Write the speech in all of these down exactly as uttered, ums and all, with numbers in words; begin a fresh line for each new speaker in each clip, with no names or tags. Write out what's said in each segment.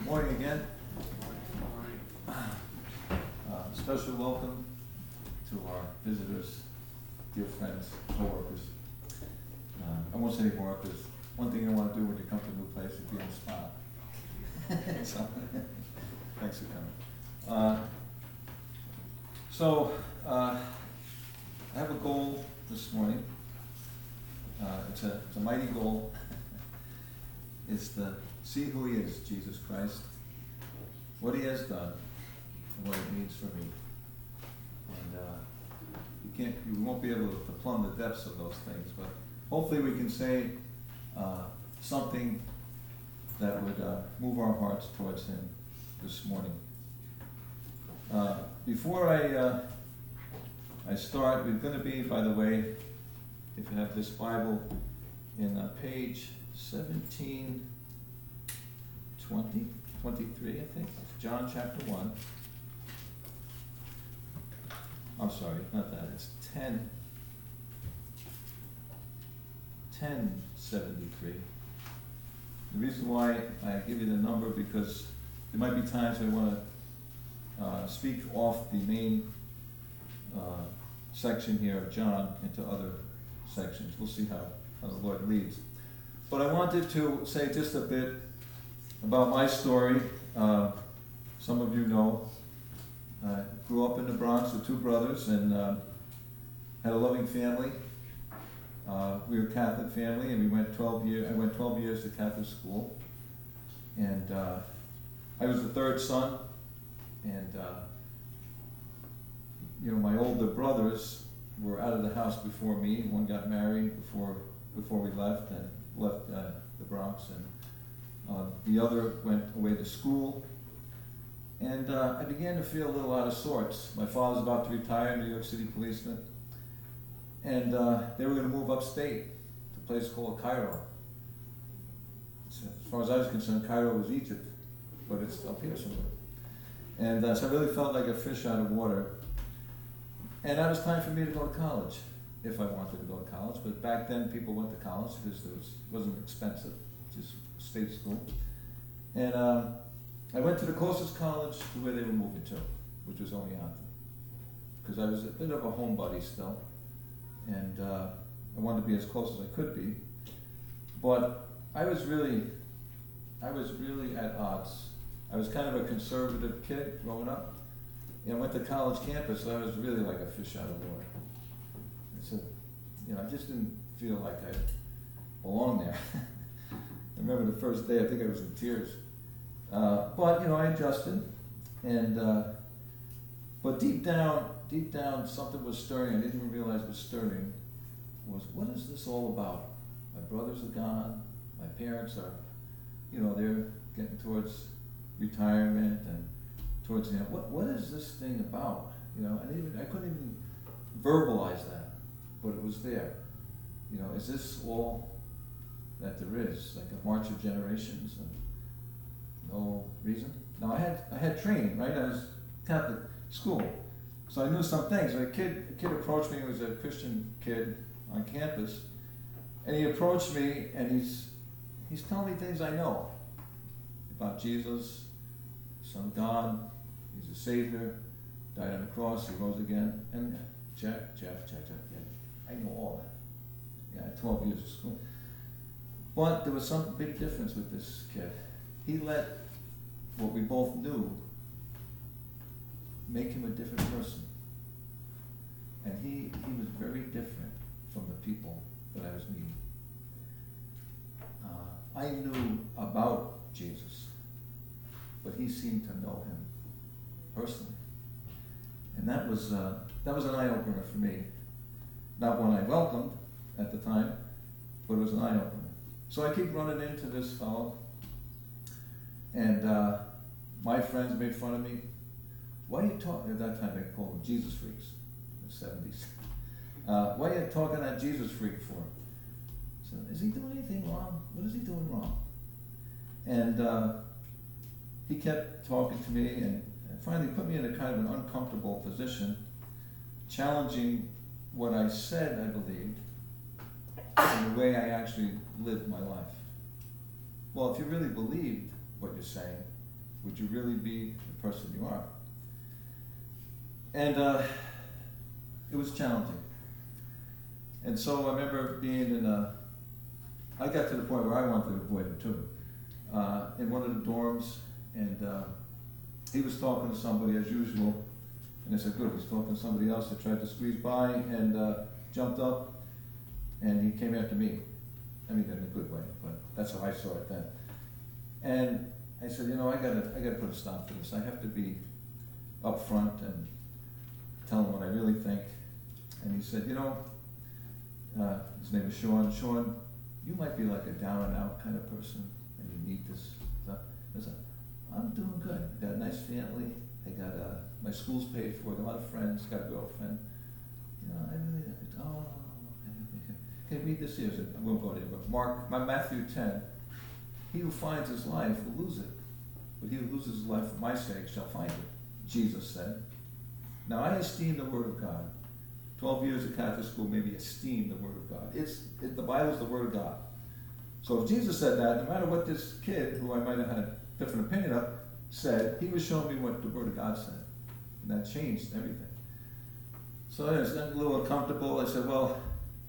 Morning again. Uh, special welcome to our visitors, dear friends, co-workers. Uh, I won't say any more because one thing you don't want to do when you come to a new place is be on the spot. so, thanks for coming. Uh, so, uh, I have a goal this morning. Uh, it's, a, it's a mighty goal. It's to see who he is, Jesus Christ, what he has done, and what it means for me. And uh, you can't, you won't be able to plumb the depths of those things, but hopefully we can say uh, something that would uh, move our hearts towards him this morning. Uh, before I uh, I start, we're going to be, by the way, if you have this Bible, in uh, page seventeen twenty, twenty-three, I think. It's John chapter one. I'm sorry, not that. It's ten, ten seventy-three. The reason why I give you the number, because there might be times I want to uh, speak off the main uh, section here of John into other sections. We'll see how, how the Lord leads. But I wanted to say just a bit about my story. Uh, some of you know, I grew up in the Bronx with two brothers and uh, had a loving family. Uh, we were a Catholic family, and we went twelve years. I went twelve years to Catholic school, and uh, I was the third son. And uh, you know, my older brothers were out of the house before me. One got married before before we left, and left uh, the Bronx, and uh, the other went away to school. And uh, I began to feel a little out of sorts. My father was about to retire, New York City policeman, and uh, they were going to move upstate to a place called Cairo. So as far as I was concerned, Cairo was Egypt, but it's up here somewhere. And uh, so I really felt like a fish out of water. And that was time for me to go to college, if I wanted to go to college. But back then, people went to college because it was, wasn't expensive, just state school. And um, I went to the closest college to where they were moving to, which was Oneonta, because I was a bit of a homebody still, and uh, I wanted to be as close as I could be. But I was really, I was really at odds. I was kind of a conservative kid growing up. And I went to college campus, so I was really like a fish out of water. And so, you know, I just didn't feel like I belonged there. I remember the first day, I think I was in tears. Uh, but, you know, I adjusted. And, uh, but deep down, deep down, something was stirring. I didn't even realize it was stirring. Was, what is this all about? My brothers are gone. My parents are, you know, they're getting towards retirement and towards the end. What what is this thing about? You know, I didn't even, I couldn't even verbalize that, but it was there. You know, is this all that there is? Like a march of generations and no reason? Now I had I had training, right? I was Catholic school, so I knew some things. A kid a kid approached me. He was a Christian kid on campus, and he approached me and he's he's telling me things I know about Jesus, Son of God. He's a Savior, died on the cross, he rose again, and check, check, check, check, yeah, I know all that. Yeah, twelve years of school. But there was some big difference with this kid. He let what we both knew make him a different person. And he, he was very different from the people that I was meeting. Uh, I knew about Jesus, but he seemed to know him personally. And that was uh, that was an eye-opener for me. Not one I welcomed at the time, but it was an eye-opener. So I keep running into this fellow, and uh, my friends made fun of me. Why are you talking, at that time they called them Jesus freaks, in the seventies. Uh, why are you talking that Jesus freak for? So, is he doing anything wrong? What is he doing wrong? And uh, he kept talking to me, and and finally put me in a kind of an uncomfortable position, challenging what I said I believed and the way I actually lived my life. Well, if you really believed what you're saying, Would you really be the person you are? And uh, it was challenging. And so I remember being in a, I got to the point where I wanted to avoid him too, uh, in one of the dorms, and uh, he was talking to somebody as usual, and I said, good, he's talking to somebody else that tried to squeeze by and uh, jumped up, and he came after me. I mean, in a good way, but that's how I saw it then. And I said, you know, I gotta, I gotta put a stop to this. I have to be upfront and tell him what I really think. And he said, you know, uh, his name is Sean. Sean, you might be like a down and out kind of person, and you need this stuff. I said, I'm doing good. I got a nice family. I got uh, my school's paid for. Got a lot of friends. Got a girlfriend. You know, I really. Oh, okay, okay. Okay, read this here. I won't go there, but Mark, my Matthew ten. He who finds his life will lose it, but he who loses his life for my sake shall find it. Jesus said. Now I esteem the word of God. Twelve years of Catholic school made me esteem the word of God. It's it, the Bible is the word of God. So if Jesus said that, no matter what this kid, who I might have had a different opinion of, said, he was showing me what the word of God said, and that changed everything. So I was a little uncomfortable. I said, well,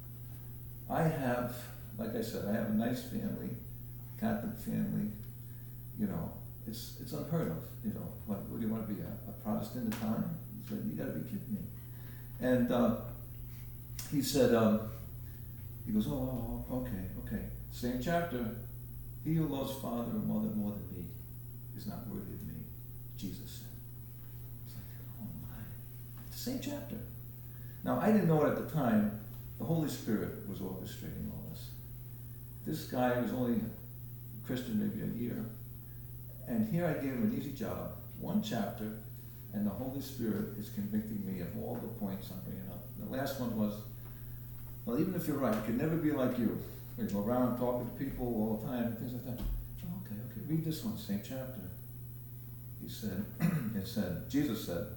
I have, like I said, I have a nice family, Catholic family. You know, it's it's unheard of. You know, what, what do you want to be, a, a Protestant at the time? He said, you got to be kidding me. And uh, he said, um, he goes, oh, okay, okay. Same chapter. He who loves father or mother more than me is not worthy of me, Jesus said. It's like, oh my. It's the same chapter. Now, I didn't know it at the time. The Holy Spirit was orchestrating all this. This guy was only a Christian maybe a year. And here I gave him an easy job, one chapter, and the Holy Spirit is convicting me of all the points I'm bringing up. The last one was, well, even if you're right, you can never be like you. You go around talking to people all the time, things like that. Oh, okay, okay, read this one, same chapter. He said, it said, Jesus said,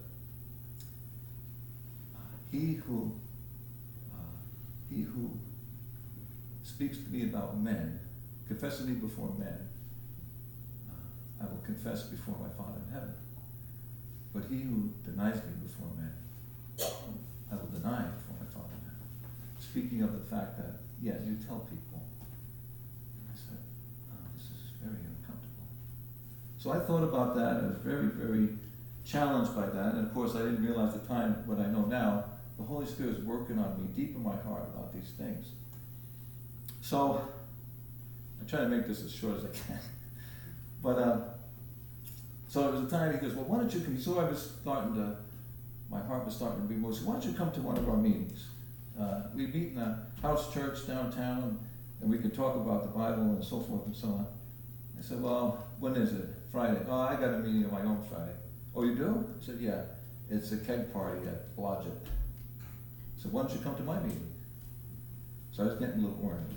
he who, uh, he who speaks to me about men, confesses me before men, uh, I will confess before my Father in heaven. But he who denies me before men, I will deny before my Father in heaven. Speaking of the fact that, yeah, you tell people. And I said, oh, this is very uncomfortable. So I thought about that, and I was very, very challenged by that. And of course, I didn't realize at the time what I know now. The Holy Spirit is working on me deep in my heart about these things. So I try to make this as short as I can. But uh, so it was a time he goes, well, why don't you come? He saw I was starting to, my heart was starting to be moved. So why don't you come to one of our meetings? Uh, we meet in a house church downtown, and we could talk about the Bible and so forth and so on. I said, well, when is it? Friday. Oh, I got a meeting of my own Friday. Oh, you do? I said, yeah. It's a keg party at Blodgett. I said, why don't you come to my meeting? So I was getting a little ornery.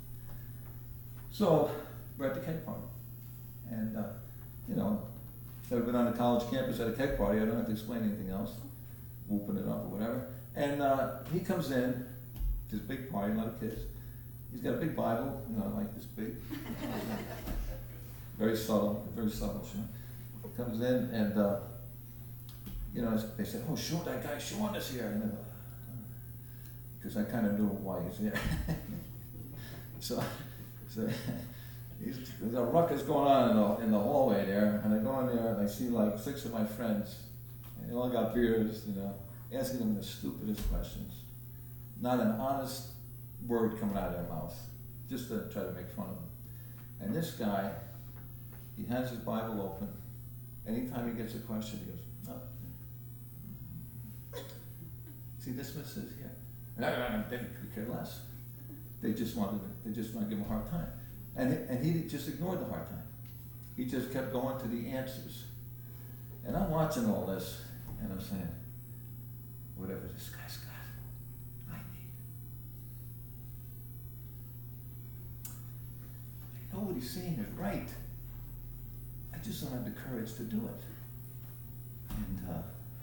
So we're at the keg party. And, uh, you know, if I've been on a college campus at a keg party, I don't have to explain anything else, whooping it up or whatever. And uh, he comes in, this big party, a lot of kids. He's got a big Bible, you know, like this big. Very subtle, very subtle. He comes in and, uh, you know, they said, oh, Sean, that guy Sean is here. And because I kind of knew why he's here. so, so he's, there's a ruckus going on in the, in the hallway there, and I go in there and I see like six of my friends, and they all got beards, you know, asking them the stupidest questions. Not an honest word coming out of their mouth, just to try to make fun of them. And this guy, he has his Bible open. Anytime he gets a question, he goes, oh. See, this one says here. And I, they could care less. They just wanted, they just want to give him a hard time. And, and he just ignored the hard time. He just kept going to the answers. And I'm watching all this, and I'm saying, whatever this guy's got, I need. I know what he's saying is right. I just don't have the courage to do it. And uh,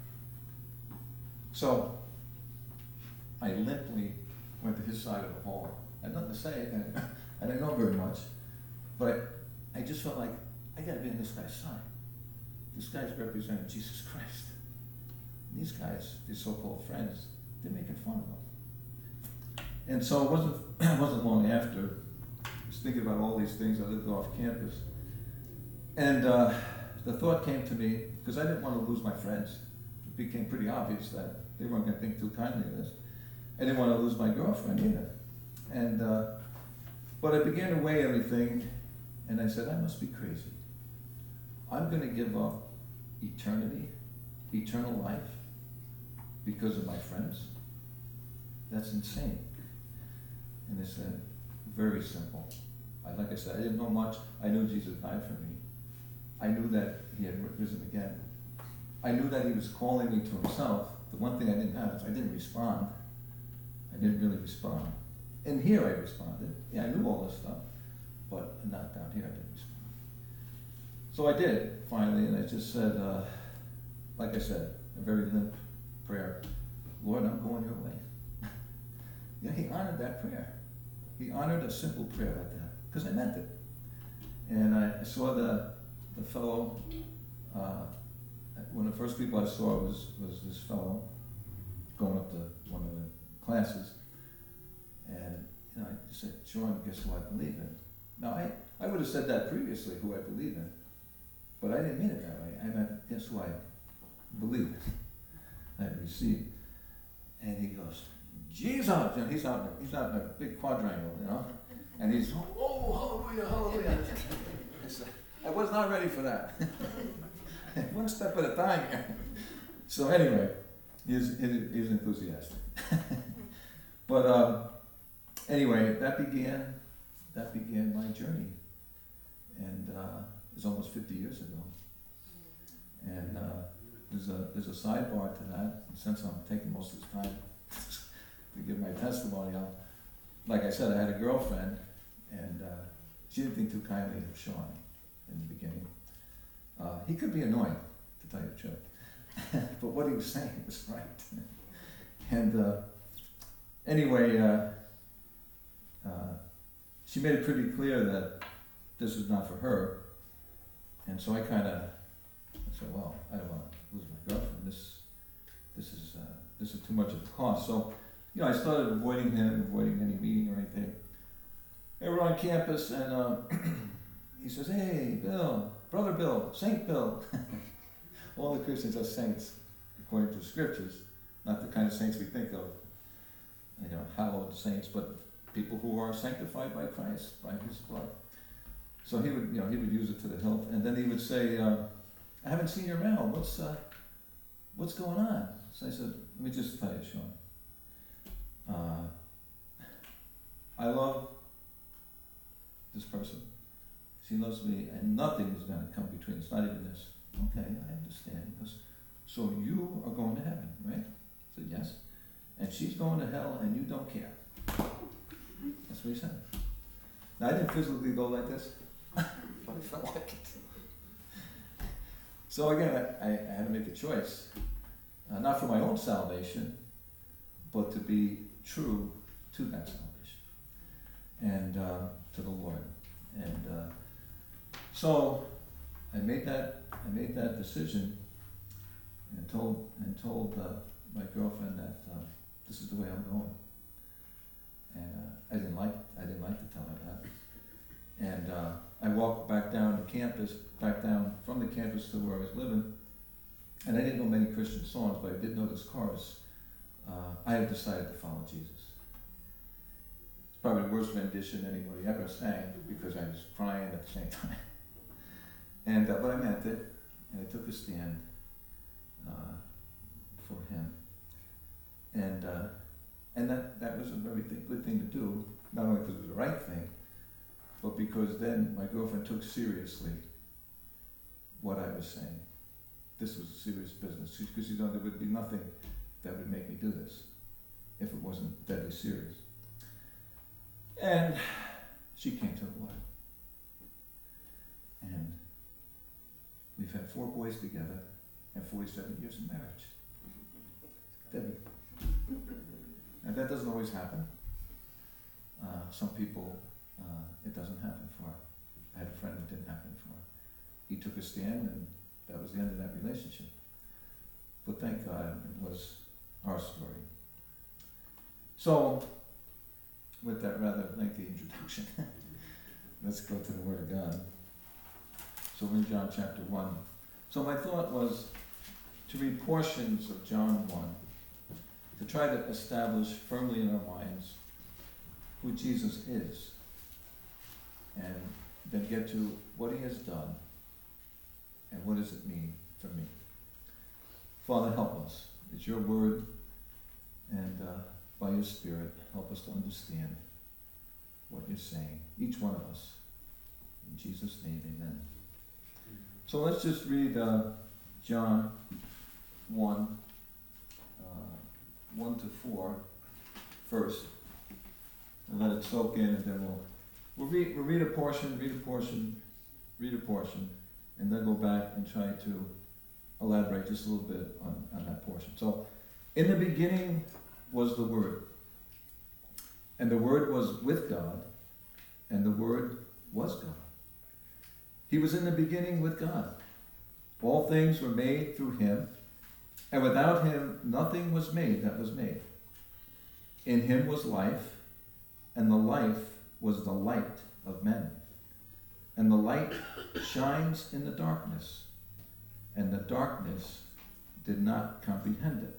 so I limply went to his side of the hall. I had nothing to say. I didn't know very much, but I just felt like I got to be on this guy's side. this guy's representing Jesus Christ. And these guys, these so-called friends, they're making fun of him. And so it wasn't, it wasn't long after, I was thinking about all these things. I lived off campus. And uh, the thought came to me, because I didn't want to lose my friends. It became pretty obvious that they weren't going to think too kindly of this. I didn't want to lose my girlfriend either. And, uh, but I began to weigh everything, and I said, I must be crazy. I'm going to give up eternity, eternal life, because of my friends? That's insane. And I said, very simple. I, like I said, I didn't know much. I knew Jesus died for me. I knew that he had risen again. I knew that he was calling me to himself. The one thing I didn't have is I didn't respond. I didn't really respond. And here I responded. Yeah, I knew all this stuff, but not down here I didn't respond. So I did, finally, and I just said, uh, like I said, a very limp prayer, Lord, I'm going your way. Yeah, he honored that prayer. He honored a simple prayer like that, because I meant it. And I saw the, the fellow, uh, one of the first people I saw was, was this fellow going up to one of the classes, and you know, I said, Sean, guess who I believe in? Now, I, I would have said that previously, who I believe in, but I didn't mean it that way. I meant, guess who I believe in? I received. And he goes, Jesus! And he's out, he's out in a big quadrangle, you know? And he's, oh, hallelujah, hallelujah. I said, I was not ready for that. One step at a time here. So anyway, he's, he's enthusiastic. But um, anyway, that began, that began my journey. And uh, it was almost fifty years ago. And uh, there's a there's a sidebar to that. And since I'm taking most of the time to give my testimony, I'll, like I said, I had a girlfriend, and uh, she didn't think too kindly of Sean in the beginning. Uh, he could be annoying, to tell you the truth, but what he was saying was right. And uh, anyway, uh, uh, she made it pretty clear that this was not for her, and so I kind of I said, "Well, I don't want to lose my girlfriend. This, this is uh, this is too much of a cost." So, you know, I started avoiding him, avoiding any meeting or anything. And we're on campus, and uh, he says, "Hey, Bill, Brother Bill, Saint Bill." All the Christians are saints, according to the scriptures, not the kind of saints we think of, you know, hallowed saints, but people who are sanctified by Christ, by His blood. So he would, you know, he would use it to the hilt, and then he would say, uh, "I haven't seen you around. What's, uh, what's going on?" So I said, "Let me just tell you, Sean. Uh, I love this person. She loves me, and nothing is going to come between us. Not even this." "Okay, I understand." He goes, "So you are going to heaven, right?" I said, "Yes." "And she's going to hell, and you don't care." That's what he said. Now, I didn't physically go like this, but I felt like it. So again, I, I, I had to make a choice, uh, not for my own salvation, but to be true to that salvation and uh, to the Lord. And uh, so I made that I made that decision, and told and told uh, my girlfriend that uh, this is the way I'm going. And uh, I didn't like I didn't like to tell her that. And uh, I walked back down to campus, back down from the campus to where I was living. And I didn't know many Christian songs, but I did know this chorus. Uh, I have decided to follow Jesus. It's probably the worst rendition anybody ever sang, because I was crying at the same time. And uh, but I meant it, and I took a stand uh, for Him. And uh, and that, that was a very th- good thing to do, not only because it was the right thing, but because then my girlfriend took seriously what I was saying. This was serious business, because you know there would be nothing that would make me do this if it wasn't deadly serious. And she came to the Lord. And we've had four boys together and forty-seven years of marriage. Debbie. And that doesn't always happen. Uh, some people, uh, it doesn't happen for. I had a friend it didn't happen for. He took a stand, and that was was the end of that relationship. But thank God it was our story. So, with that rather lengthy introduction, let's go to the Word of God. So we're in John chapter one. So my thought was to read portions of John one, to try to establish firmly in our minds who Jesus is, and then get to what he has done, and what does it mean for me. Father, help us. It's your word, and uh, by your Spirit, help us to understand what you're saying, each one of us. In Jesus' name, amen. So let's just read uh, John one, uh, one to four first, and let it soak in, and then we'll, we'll, read, we'll read a portion, read a portion, read a portion, and then go back and try to elaborate just a little bit on, on that portion. So, in the beginning was the Word, and the Word was with God, and the Word was God. He was in the beginning with God. All things were made through him, and without him nothing was made that was made. In him was life, and the life was the light of men. And the light shines in the darkness, and the darkness did not comprehend it.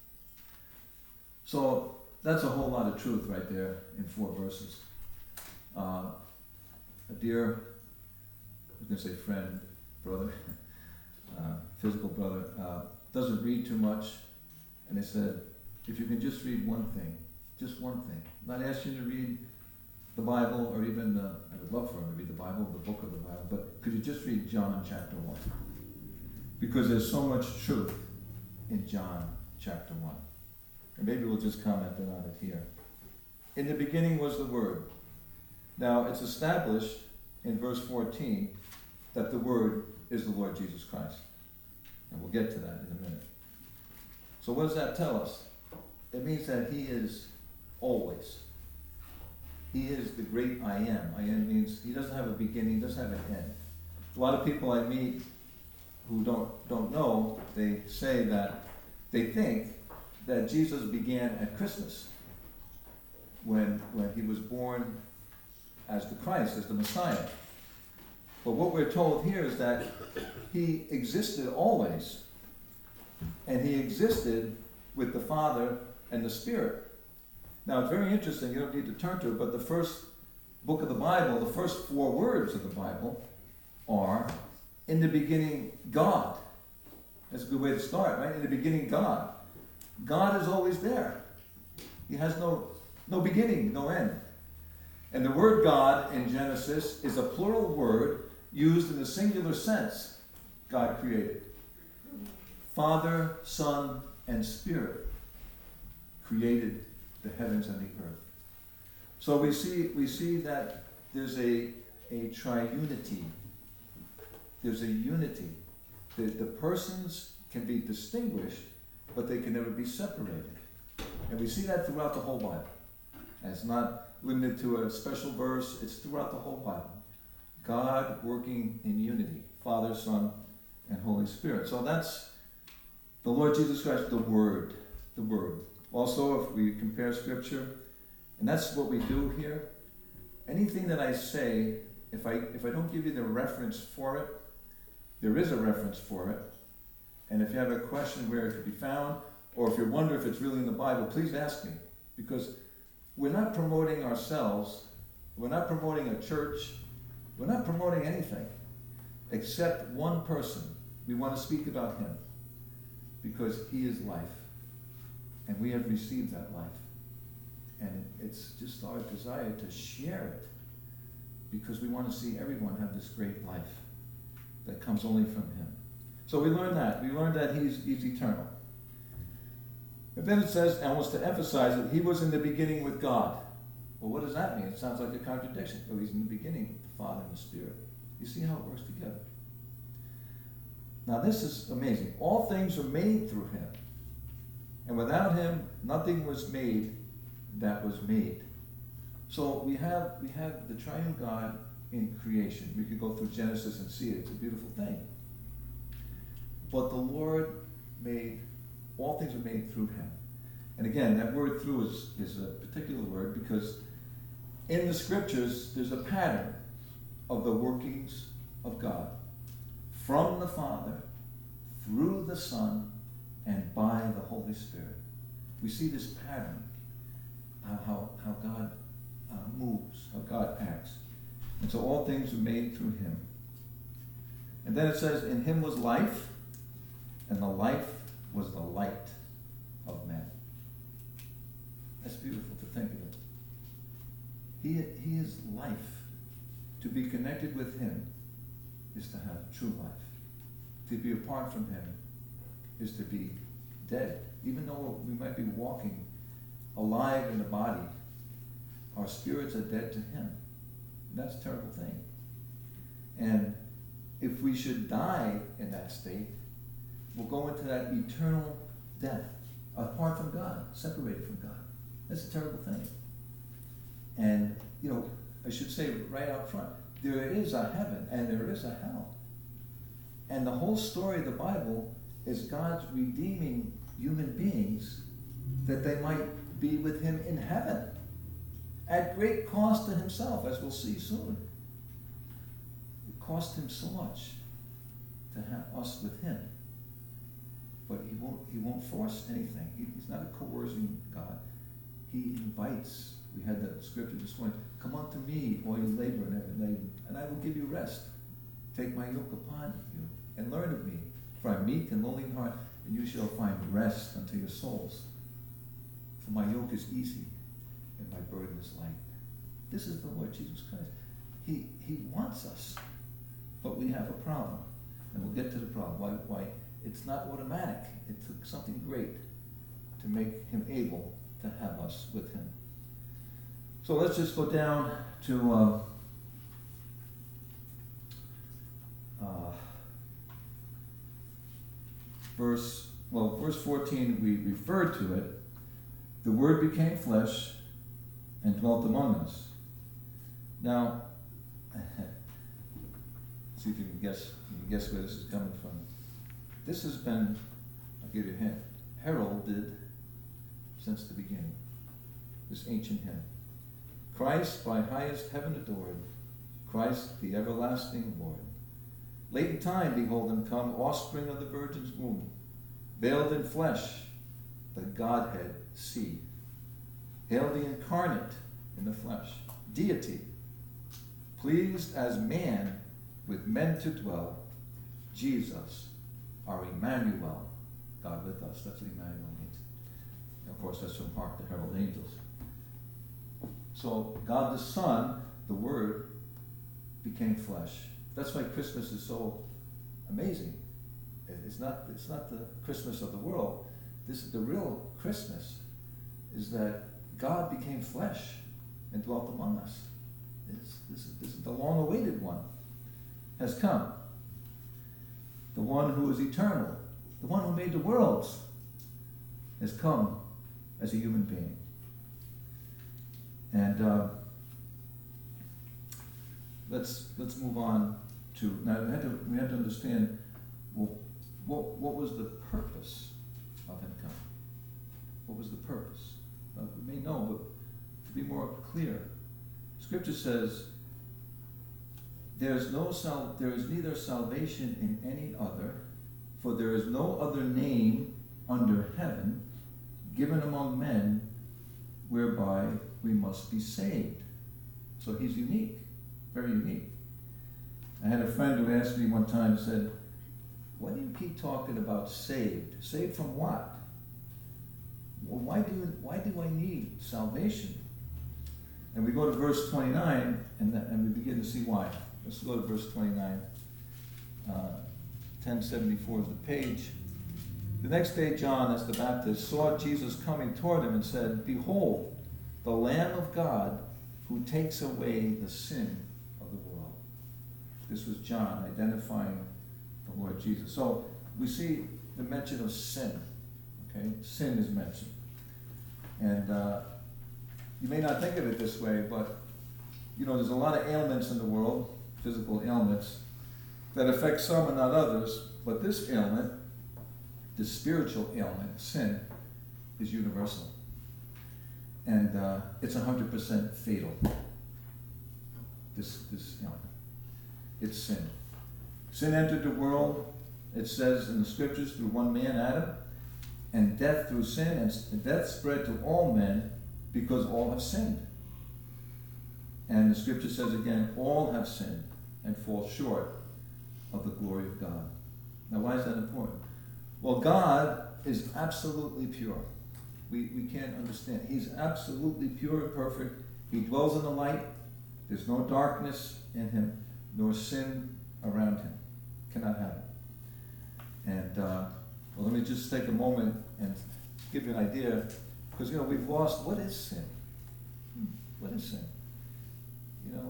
So that's a whole lot of truth right there in four verses. Uh, a dear, I was going to say friend, brother, uh, physical brother, uh, doesn't read too much, and they said, if you can just read one thing, just one thing. I'm not asking you to read the Bible, or even, uh, I would love for him to read the Bible, the book of the Bible, but could you just read John chapter one? Because there's so much truth in John chapter one. And maybe we'll just comment on it here. In the beginning was the Word. Now, it's established in verse fourteen that the Word is the Lord Jesus Christ. And we'll get to that in a minute. So what does that tell us? It means that he is always. He is the great I am. I am means he doesn't have a beginning, he doesn't have an end. A lot of people I meet who don't, don't know, they say that they think that Jesus began at Christmas when, when he was born as the Christ, as the Messiah. But what we're told here is that he existed always, and he existed with the Father and the Spirit. Now, it's very interesting, you don't need to turn to it, but the first book of the Bible, the first four words of the Bible are, in the beginning, God. That's a good way to start, right? In the beginning, God. God is always there. He has no, no beginning, no end. And the word God in Genesis is a plural word used in the singular sense. God created. Father, Son, and Spirit created the heavens and the earth. So we see we see that there's a, a triunity. There's a unity. The, the persons can be distinguished, but they can never be separated. And we see that throughout the whole Bible. And it's not limited to a special verse, it's throughout the whole Bible. God working in unity, Father, Son, and Holy Spirit. So that's the Lord Jesus Christ, the Word, the Word. Also, if we compare Scripture, and that's what we do here, anything that I say, if I if I don't give you the reference for it, there is a reference for it. And if you have a question where it could be found, or if you wonder if it's really in the Bible, please ask me. Because we're not promoting ourselves, we're not promoting a church, we're not promoting anything except one person. We want to speak about him because he is life. And we have received that life. And it's just our desire to share it because we want to see everyone have this great life that comes only from him. So we learned that. We learned that he's, he's eternal. And then it says, and wants to emphasize that he was in the beginning with God. Well, what does that mean? It sounds like a contradiction. Oh, he's in the beginning with the Father and the Spirit. You see how it works together. Now this is amazing. All things were made through him. And without him, nothing was made that was made. So we have we have the triune God in creation. We could go through Genesis and see it. It's a beautiful thing. but the Lord made, all things were made through him. And again, that word through is, is a particular word because in the scriptures, there's a pattern of the workings of God. From the Father, through the Son, and by the Holy Spirit. We see this pattern, uh, how, how God uh, moves, how God acts. And so all things were made through him. And then it says, in him was life, and the life was the light of men. That's beautiful to think of it. He, he is life. To be connected with him is to have true life. To be apart from him is to be dead. Even though we might be walking alive in the body, our spirits are dead to him. And that's a terrible thing. And if we should die in that state, we'll go into that eternal death, apart from God, separated from God. That's a terrible thing. And, you know, I should say right out front, there is a heaven and there is a hell. And the whole story of the Bible is God's redeeming human beings that they might be with him in heaven at great cost to himself, as we'll see soon. It cost him so much to have us with him. But he won't, he won't force anything. He, he's not a coercing God. He invites. We had that scripture this morning. Come unto me, all you labor and heavy laden, and I will give you rest. Take my yoke upon you and learn of me. For I am meek and lowly in heart, and you shall find rest unto your souls. For my yoke is easy and my burden is light. This is the Lord Jesus Christ. He, he wants us, but we have a problem. And we'll get to the problem. Why, why it's not automatic. It took something great to make him able to have us with him. So let's just go down to uh, uh, verse, well, verse fourteen, we referred to it. The Word became flesh and dwelt among us. Now, see if you can guess, you can guess where this is coming from. This has been, I'll give you a hint, heralded since the beginning. This ancient hymn. Christ by highest heaven adored, Christ the everlasting Lord. Late in time, behold him come, offspring of the Virgin's womb, veiled in flesh, the Godhead see. Hail the incarnate in the flesh, deity, pleased as man with men to dwell, Jesus, our Emmanuel, God with us. That's what Emmanuel means. And of course, that's from Hark the Herald Angels. So God the Son, the Word, became flesh. That's why Christmas is so amazing. It's not, it's not the Christmas of the world. This is the real Christmas, is that God became flesh and dwelt among us. It's, this, is, this is the long-awaited one has come. The one who is eternal, the one who made the worlds, has come as a human being. And uh, let's let's move on to now. We had to we had to understand, well, what what was the purpose of him coming? What was the purpose? Well, we may know, but to be more clear, Scripture says, "There is no sal- there is neither salvation in any other, for there is no other name under heaven given among men whereby we must be saved." So he's unique, very unique. I had a friend who asked me one time, said, "Why do you keep talking about saved? Saved from what? Well, why do you, why do I need salvation?" And we go to verse twenty-nine, and, the, and we begin to see why. Let's go to verse twenty-nine. Uh, ten seventy-four is the page. The next day John, as the Baptist, saw Jesus coming toward him and said, "Behold, the Lamb of God who takes away the sin of the world." This was John identifying the Lord Jesus. So we see the mention of sin. Okay, sin is mentioned. And uh, you may not think of it this way, but you know, there's a lot of ailments in the world, physical ailments, that affects some and not others, but this ailment, this spiritual ailment, sin, is universal. And uh, it's one hundred percent fatal. This, this ailment. It's sin. Sin entered the world, it says in the scriptures, through one man, Adam, and death through sin, and death spread to all men because all have sinned. And the scripture says again, all have sinned and fall short of the glory of God. Now, why is that important? Well, God is absolutely pure. We, we can't understand. He's absolutely pure and perfect. He dwells in the light. There's no darkness in him, nor sin around him. Cannot have it. And, uh, well, let me just take a moment and give you an idea, because, you know, we've lost, what is sin? What is sin? You know,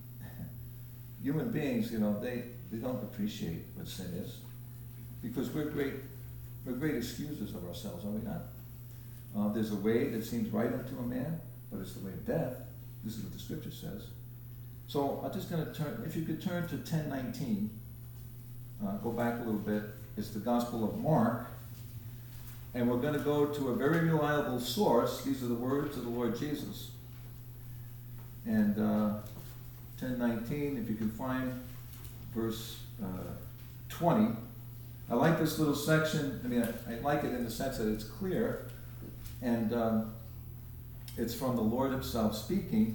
human beings, you know, they, they don't appreciate what sin is, because we're great, we're great excusers of ourselves, are we not? Uh, there's a way that seems right unto a man, but it's the way of death. This is what the scripture says. So I'm just going to turn, if you could turn to ten nineteen, uh, go back a little bit. It's the Gospel of Mark, and we're going to go to a very reliable source. These are the words of the Lord Jesus. And uh, ten nineteen, if you can find verse uh, twenty. I like this little section. I mean, I, I like it in the sense that it's clear. And um, it's from the Lord himself speaking.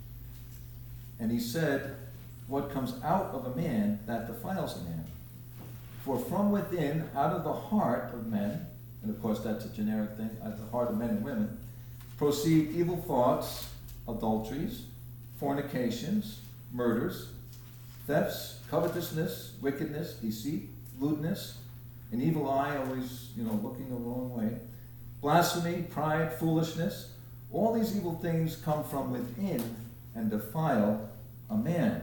And he said, what comes out of a man, that defiles a man. For from within, out of the heart of men, and of course that's a generic thing, out of the heart of men and women, proceed evil thoughts, adulteries, fornications, murders, thefts, covetousness, wickedness, deceit, lewdness, an evil eye, always, you know, looking the wrong way, blasphemy, pride, foolishness. All these evil things come from within and defile a man.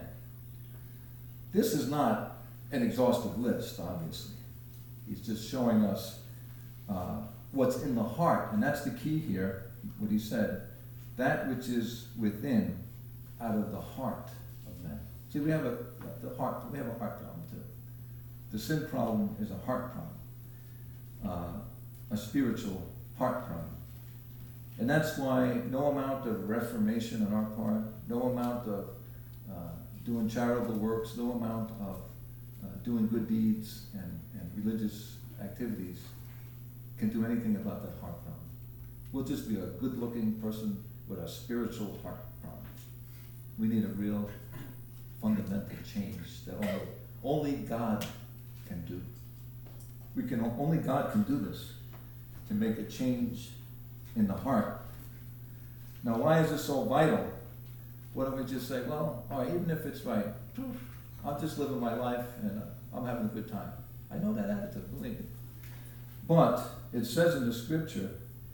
This is not an exhaustive list, obviously. He's just showing us uh, what's in the heart, and that's the key here, what he said. That which is within, out of the heart of men. See, we have a the heart. We have a heart problem too. The sin problem is a heart problem, uh, a spiritual heart problem, and that's why no amount of reformation on our part, no amount of uh, doing charitable works, no amount of uh, doing good deeds and, and religious activities can do anything about that heart problem. We'll just be a good-looking person with a spiritual heart problem. We need a real fundamental change that only, only God can do. We can only God can do this, to make a change in the heart. Now, why is this so vital? Why don't we just say, well, all right, even if it's right, I'm just living my life and uh, I'm having a good time. I know that attitude, believe me. But it says in the scripture,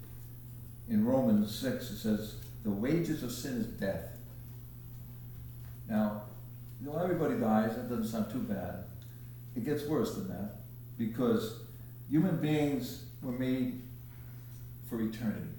in Romans six, it says, the wages of sin is death. Now, you know, everybody dies. That doesn't sound too bad. It gets worse than that, because human beings were made for eternity.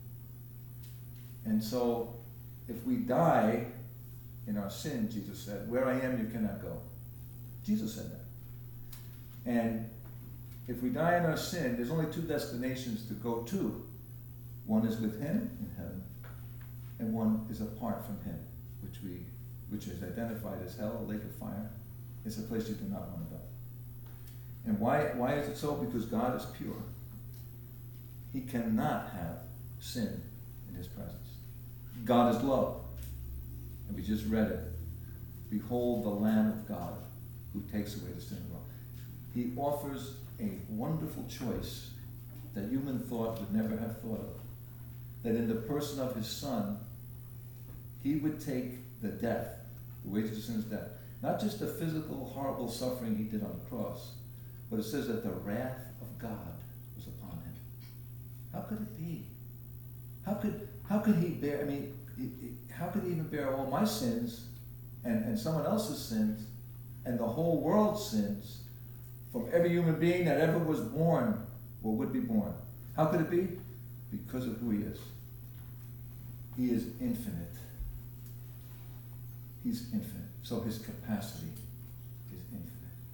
And so, if we die in our sin, Jesus said, where I am, you cannot go. Jesus said that. And if we die in our sin, there's only two destinations to go to. One is with him in heaven, and one is apart from him, which we, which is identified as hell, a lake of fire. It's a place you do not want to go. And why, why is it so? Because God is pure. He cannot have sin in his presence. God is love. And we just read it. Behold the Lamb of God who takes away the sin of the world. He offers a wonderful choice that human thought would never have thought of. That in the person of his Son, he would take the death, the wages of sin is death. Not just the physical, horrible suffering he did on the cross, but it says that the wrath of God was upon him. How could it be? How could how could he bear, I mean, how could he even bear all my sins and, and someone else's sins and the whole world's sins from every human being that ever was born or would be born? How could it be? Because of who he is. He is infinite. He's infinite. So his capacity is infinite.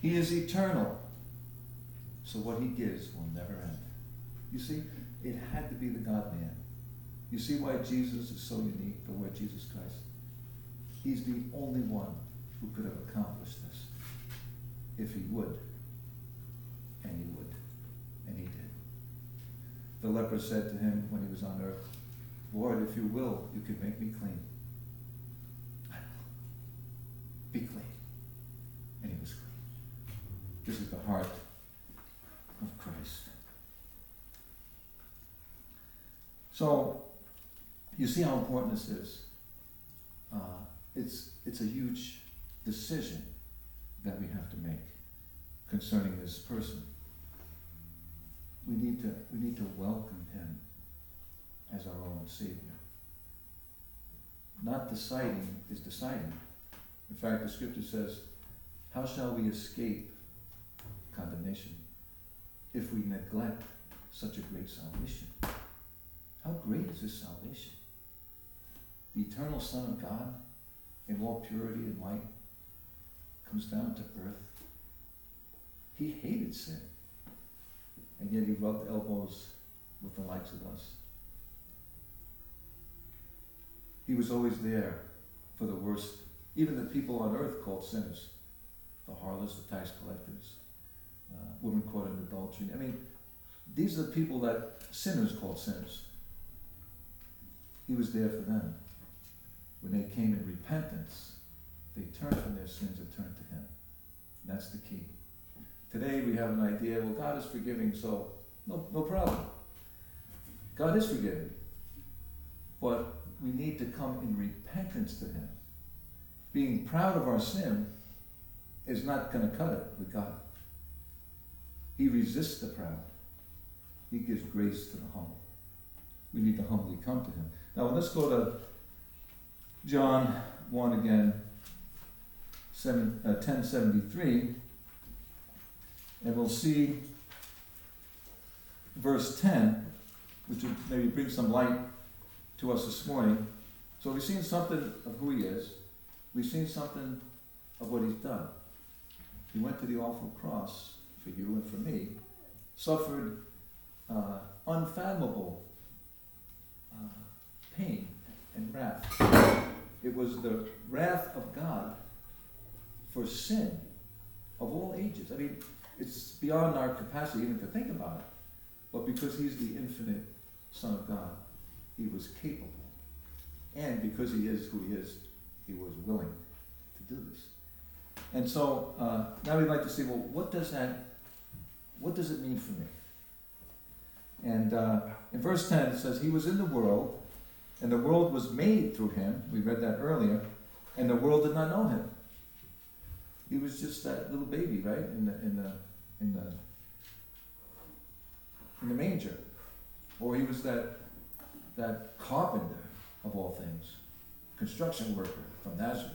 He is eternal. So what he gives will never end. You see, it had to be the God-man. You see why Jesus is so unique, the Lord Jesus Christ? He's the only one who could have accomplished this. If he would. And he would. And he did. The leper said to him when he was on earth, Lord, if you will, you can make me clean. I will. Be clean. And he was clean. This is the heart of Christ. So, you see how important this is. Uh, it's, it's a huge decision that we have to make concerning this person. We need to, we need to welcome him as our own Savior. Not deciding is deciding. In fact, the scripture says, how shall we escape condemnation if we neglect such a great salvation? How great is this salvation? The eternal Son of God, in all purity and light, comes down to earth. He hated sin, and yet he rubbed elbows with the likes of us. He was always there for the worst, even the people on earth called sinners, the harlots, the tax collectors, uh, women caught in adultery. I mean, these are the people that sinners called sinners. He was there for them. When they came in repentance, they turned from their sins and turned to him. And that's the key. Today we have an idea, well, God is forgiving, so no, no problem. God is forgiving. But we need to come in repentance to him. Being proud of our sin is not going to cut it with God. He resists the proud. He gives grace to the humble. We need to humbly come to him. Now let's go to John one again, seven, uh, ten seventy-three, and we'll see verse ten, which will maybe bring some light to us this morning. So we've seen something of who he is. We've seen something of what he's done. He went to the awful cross for you and for me, suffered uh, unfathomable uh, pain and wrath. It was the wrath of God for sin of all ages. I mean, it's beyond our capacity even to think about it. But because he's the infinite Son of God, he was capable. And because he is who he is, he was willing to do this. And so uh, now we'd like to see, well, what does that, what does it mean for me? And uh, in verse ten it says, he was in the world, and the world was made through him. We read that earlier. And the world did not know him. He was just that little baby, right? In the in the in the in the manger. Or he was that that carpenter of all things, construction worker from Nazareth.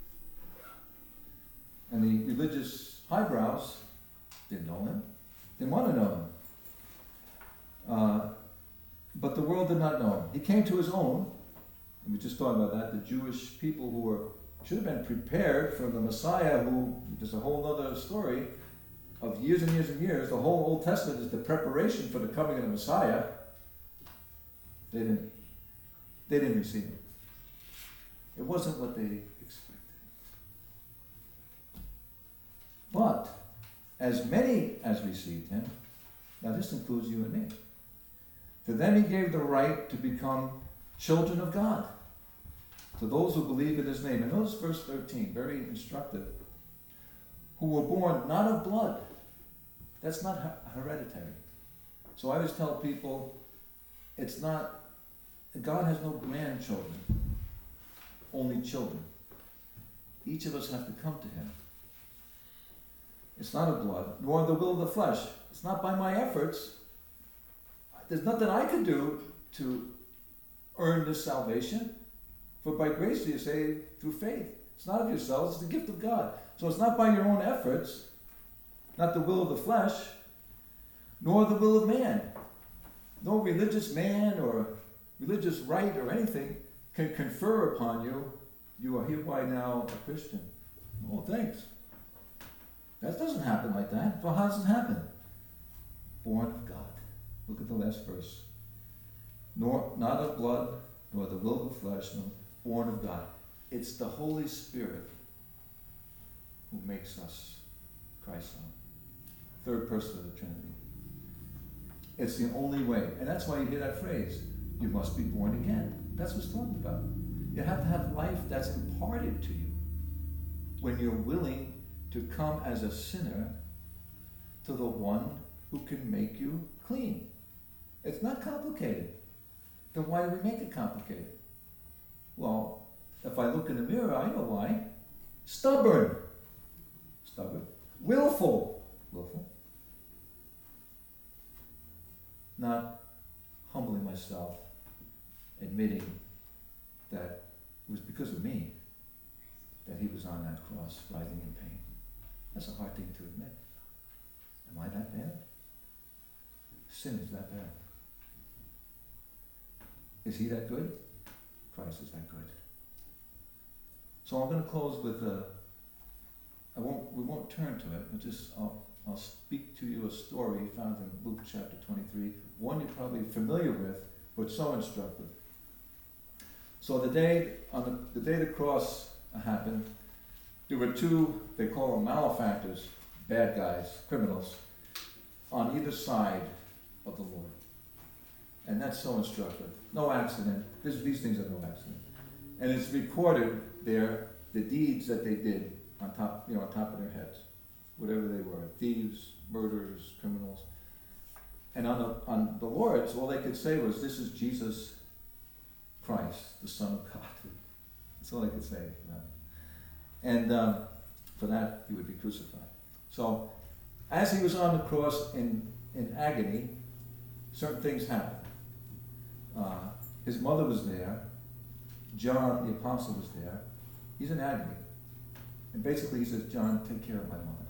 And the religious highbrows didn't know him, didn't want to know him. Uh, but the world did not know him. He came to his own, and we just talked about that, the Jewish people who were should have been prepared for the Messiah, who, there's a whole other story of years and years and years. The whole Old Testament is the preparation for the coming of the Messiah. They didn't, they didn't receive him. It wasn't what they expected. But, as many as received him, now this includes you and me, to them he gave the right to become children of God, to those who believe in his name. And notice verse thirteen, very instructive. Who were born not of blood. That's not hereditary. So I always tell people, it's not, God has no grandchildren, only children. Each of us have to come to him. It's not of blood, nor the will of the flesh. It's not by my efforts. There's nothing I can do to earn this salvation. For by grace you say through faith. It's not of yourselves, it's the gift of God. So it's not by your own efforts, not the will of the flesh, nor the will of man. No religious man or religious rite or anything can confer upon you, you are hereby now a Christian. Oh, thanks. That doesn't happen like that. Well, how does it happen? Born of God. Look at the last verse. Nor not of blood, nor the will of the flesh, nor born of God. It's the Holy Spirit who makes us Christ's son. Third person of the Trinity. It's the only way. And that's why you hear that phrase, you must be born again. That's what it's talking about. You have to have life that's imparted to you when you're willing to come as a sinner to the one who can make you clean. It's not complicated. Then why do we make it complicated? Well, if I look in the mirror, I know why. Stubborn. Stubborn. Willful. Willful. Not humbling myself, admitting that it was because of me that he was on that cross, writhing in pain. That's a hard thing to admit. Am I that bad? Sin is that bad. Is he that good? Christ is that good. So I'm going to close with a, I won't, we won't turn to it, but just, I'll, I'll speak to you a story found in Luke chapter twenty-three, one you're probably familiar with, but so instructive. So the day, on the, the day the cross happened, there were two, they call them malefactors, bad guys, criminals, on either side of the Lord. And that's so instructive. No accident. This, these things are no accident. And it's recorded there, the deeds that they did on top, you know, on top of their heads, whatever they were, thieves, murderers, criminals. And on the, on the Lord's, all they could say was, this is Jesus Christ, the Son of God. That's all they could say. And um, for that, he would be crucified. So, as he was on the cross in, in agony, certain things happened. Uh, his mother was there. John, the apostle, was there. He's in agony. And basically he says, John, take care of my mother.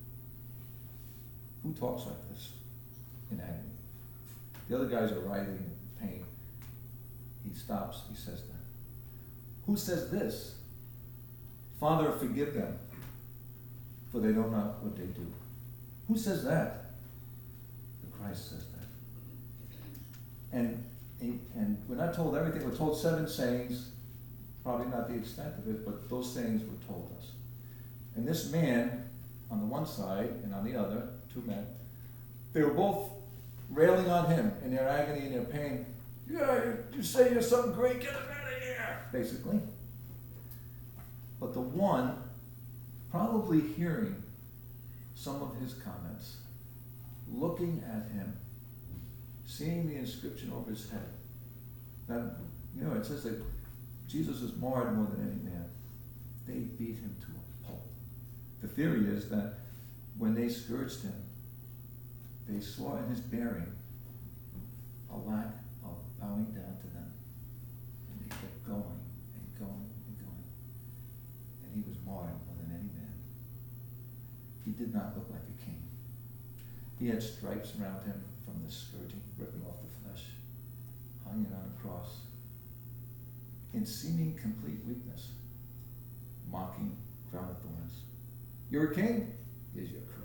Who talks like this in agony? The other guys are writhing in pain. He stops, he says that. Who says this? Father, forgive them, for they don't know what they do. Who says that? The Christ says that. And and we're not told everything. We're told seven sayings, probably not the extent of it, but those sayings were told us. And this man, on the one side and on the other, two men, they were both railing on him in their agony and their pain. Yeah, you, you say you're something great, get him out of here, basically. But the one, probably hearing some of his comments, looking at him, seeing the inscription over his head. Now, you know, it says that Jesus was marred more than any man. They beat him to a pulp. The theory is that when they scourged him, they saw in his bearing a lack of bowing down to them. And they kept going and going and going. And he was marred more than any man. He did not look like a king. He had stripes around him from the scourging, ripping off the flesh, hanging on a cross, in seeming complete weakness, mocking, crown of thorns. You're a king? Here's your crown.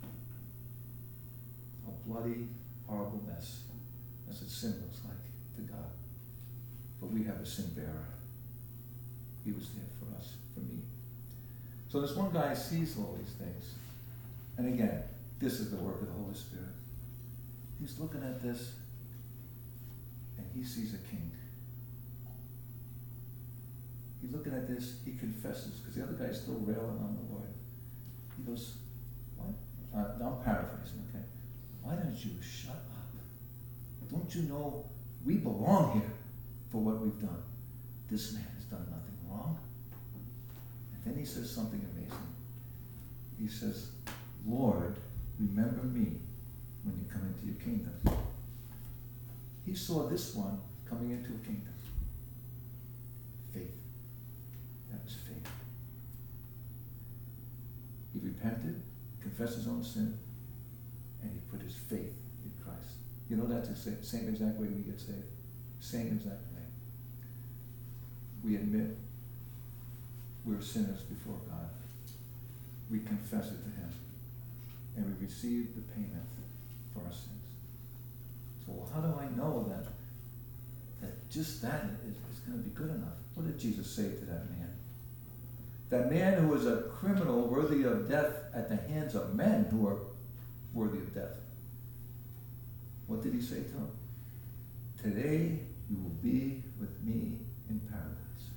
A bloody, horrible mess. That's what sin looks like to God. But we have a sin bearer. He was there for us, for me. So this one guy sees all these things. And again, this is the work of the Holy Spirit. He's looking at this, and he sees a king. He's looking at this, he confesses, because the other guy's still railing on the Lord. He goes, what? Uh, now I'm paraphrasing, okay? Why don't you shut up? Don't you know we belong here for what we've done? This man has done nothing wrong. And then he says something amazing. He says, Lord, remember me when you come into your kingdom. He saw this one coming into a kingdom. Faith. That was faith. He repented, confessed his own sin, and he put his faith in Christ. You know that's the same exact way we get saved. Same exact way. We admit we're sinners before God. We confess it to him. and we receive the payment for our sins. So how do I know that that just that is, is going to be good enough? What did Jesus say to that man? That man who was a criminal worthy of death at the hands of men who are worthy of death. What did he say to him? Today you will be with me in paradise.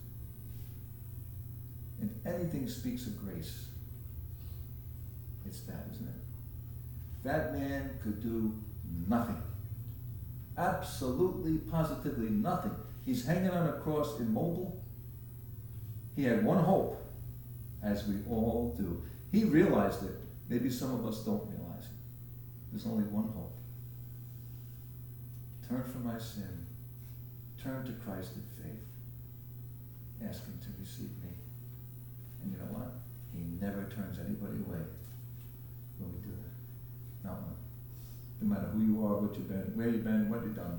And anything speaks of grace, it's that, isn't it? That man could do nothing. Absolutely, positively nothing. He's hanging on a cross immobile. He had one hope, as we all do. He realized it. Maybe some of us don't realize it. There's only one hope. Turn from my sin. Turn to Christ in faith. Ask him to receive me. And you know what? He never turns anybody away when we do that. Not one. No matter who you are, what you've been, where you've been, what you've done.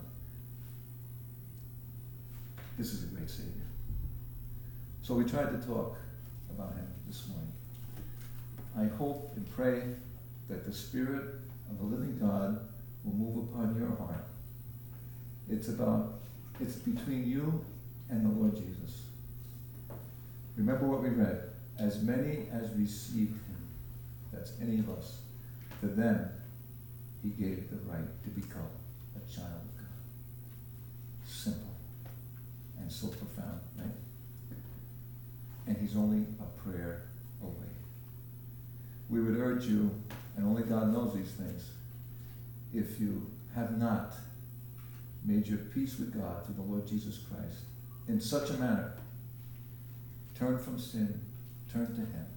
This is a great Savior. So we tried to talk about him this morning. I hope and pray that the Spirit of the living God will move upon your heart. It's about, it's between you and the Lord Jesus. Remember what we read. As many as received him, that's any of us, to them he gave the right to become a child of God. Simple and so profound, right? And he's only a prayer away. We would urge you, and only God knows these things, if you have not made your peace with God through the Lord Jesus Christ in such a manner, turn from sin, turn to him.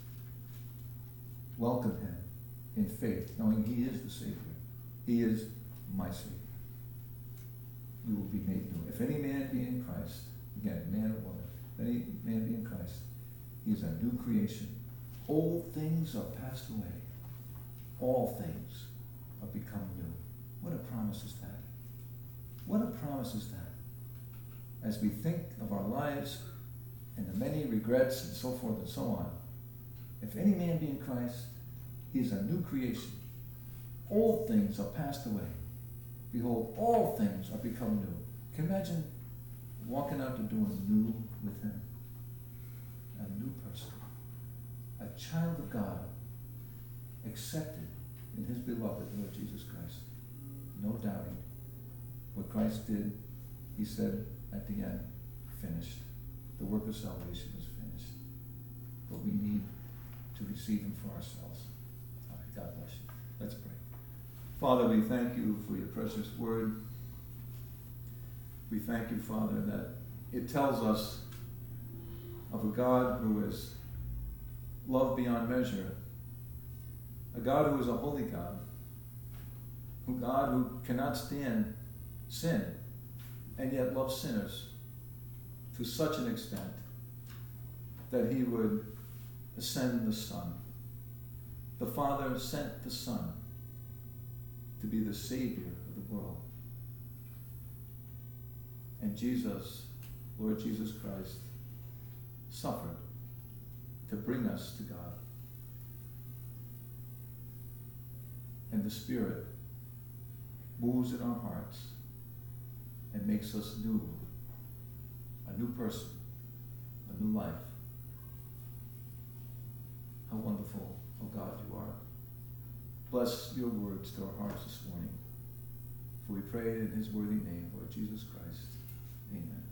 Welcome him in faith, knowing he is the Savior. He is my Savior. You will be made new. If any man be in Christ, again, man or woman, if any man be in Christ, he is a new creation. Old things are passed away. All things are become new. What a promise is that? What a promise is that? As we think of our lives and the many regrets and so forth and so on, if any man be in Christ, he is a new creation. All things are passed away. Behold, all things are become new. Can you imagine walking out the door new with him? A new person. A child of God, accepted in his beloved Lord Jesus Christ. No doubting. What Christ did, he said at the end, finished. The work of salvation is finished. But we need to receive him for ourselves. All right, God bless you. Let's pray. Father, we thank you for your precious word. We thank you, Father, that it tells us of a God who is love beyond measure, a God who is a holy God, a God who cannot stand sin and yet loves sinners to such an extent that he would send the Son. The Father sent the Son to be the Savior of the world. And Jesus, Lord Jesus Christ, suffered to bring us to God. And the Spirit moves in our hearts and makes us new, a new person, a new life. How wonderful, oh God, you are. Bless your words to our hearts this morning. For we pray in his worthy name, Lord Jesus Christ. Amen.